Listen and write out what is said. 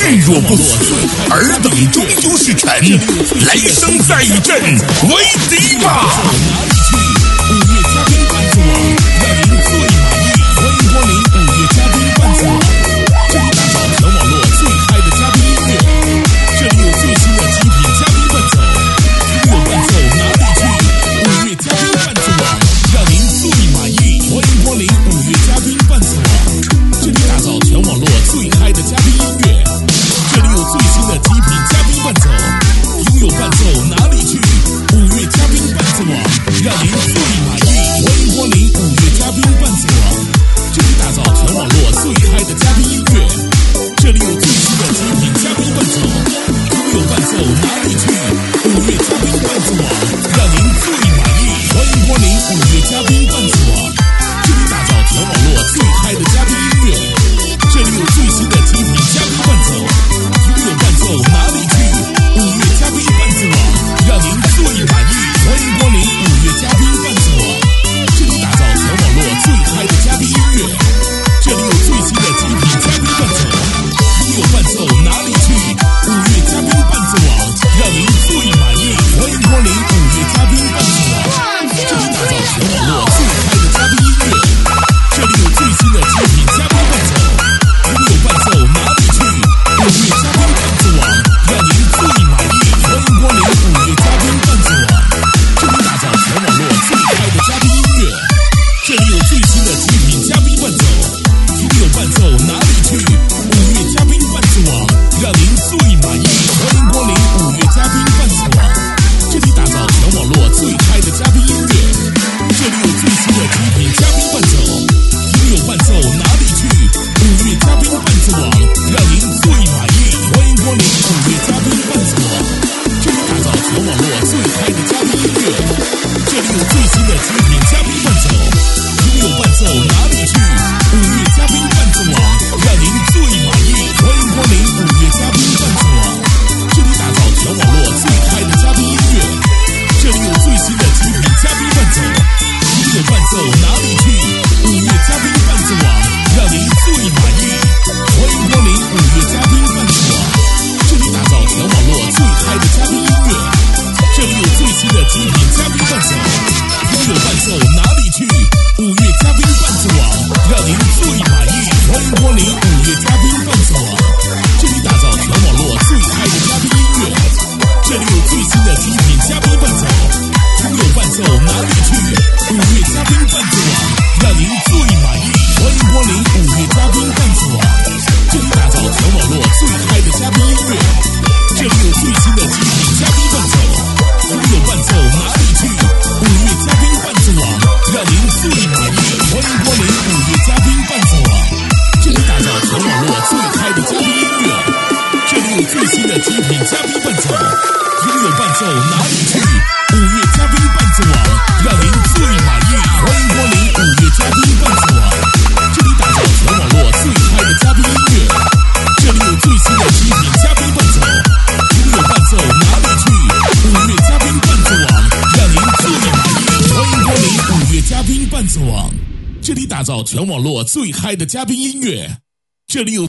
日若不死，尔等终究是臣。雷声再一阵，为敌吧！ 5月嘉宾伴子网，让您最满意。欢迎光临5月嘉宾伴子网，这里打造全网络最嗨的嘉宾音乐，这里有最新的极品嘉宾伴奏，听有伴奏哪里去？5月嘉宾伴子网，让您最满意。欢迎光临5月嘉宾伴子网，这里打造全网络最嗨的嘉宾音乐，这里有最新的极品嘉宾伴奏，听有伴奏哪里去？5月嘉宾伴子网，让您最满意。欢迎光临5月嘉宾伴子网，这里打造全网络最嗨的嘉宾音乐，这里有最新的极品嘉宾伴奏，听有伴奏哪里去？5月嘉宾伴子网，让您最满意。欢迎光临5月嘉宾伴子网，这里打造全网络最嗨的嘉宾音乐，这里有最新的极品嘉宾伴奏，听有伴奏哪里去？5月嘉宾伴子网，让您最满意。欢迎光临5月嘉宾伴子网，这里打造全网络最嗨的嘉宾音乐，这里有最新的极品嘉宾伴奏，听有伴奏哪里去？5月嘉宾伴子网，让您最满意。欢迎光临5月嘉宾伴子网，这里打造全网络最嗨的嘉宾音乐，这里有最新的极品嘉宾伴奏，听有伴奏哪里去？5月嘉宾伴子网，让您最满意。欢迎光临5月嘉宾伴子网，这里打造全网络最嗨的嘉宾音乐，这里有最新的极品嘉宾伴奏，听有伴奏哪里去？5月嘉宾伴子网，让您最满意。欢迎光临5月嘉宾伴子网，这里打造全网络最嗨的嘉宾音乐，这里有最新的极品嘉宾伴奏，听有伴奏哪里去？5月嘉宾伴子网，让您最满意。欢迎光临5月嘉宾伴子网，这里打造全网络最嗨的嘉宾音乐，这里有最新的极品嘉宾伴奏，听有伴奏哪里去？5月嘉宾伴子网，让您最满意。欢迎光临5月嘉宾伴子网，这里打造全网络最嗨的嘉宾音乐，这里有最新的极品嘉宾伴奏，听有伴奏哪里去？5月嘉宾伴子网，让您最满意。欢迎光临5月嘉宾伴子网，这里打造全网络最嗨的嘉宾音乐，这里有最新的极品嘉宾伴奏，听有伴奏哪里去？5月嘉宾伴子网，让您最满意。欢迎光临5月嘉宾伴子网，这里打造全网络最嗨的嘉宾音乐，这里有最新的极品嘉宾伴奏，听有伴奏哪里去？5月嘉宾伴子网，让您最满意。欢迎光临5月嘉宾伴子网，这里打造全网络最嗨的嘉宾音乐，这里有最新的极品嘉宾伴奏，听有伴奏哪里去？5月嘉宾伴子网，让您最满意。欢迎光临5月嘉宾伴子网，这里打造全网络最嗨的嘉宾音乐，这里有最新的极品嘉宾伴奏，听有伴奏哪里去？5月嘉宾伴子网，让您最满意。欢迎光临5月嘉宾伴子网，这里打造全网络最嗨的嘉宾音乐，这里有最新的极品嘉宾伴奏，听有伴奏哪里去？5月嘉宾伴子网，让您最满意。欢迎光临5月嘉宾伴子网，这里打造全网络最嗨的嘉宾音乐，这里有